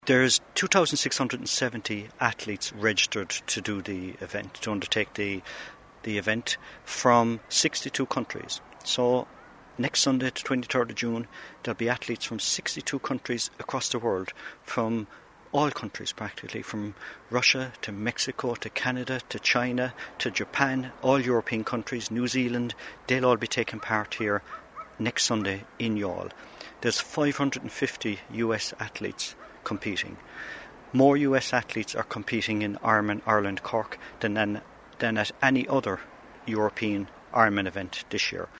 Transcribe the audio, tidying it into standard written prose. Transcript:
There's 2,670 athletes registered to do the event, to undertake the event from 62 countries. So next Sunday, the 23rd of June, there'll be athletes from 62 countries across the world, from all countries practically, from Russia to Mexico to Canada to China to Japan, all European countries, New Zealand. They'll all be taking part here next Sunday in Youghal. There's 550 US athletes competing. More US athletes are competing in Ironman Cork than at any other European Ironman event this year.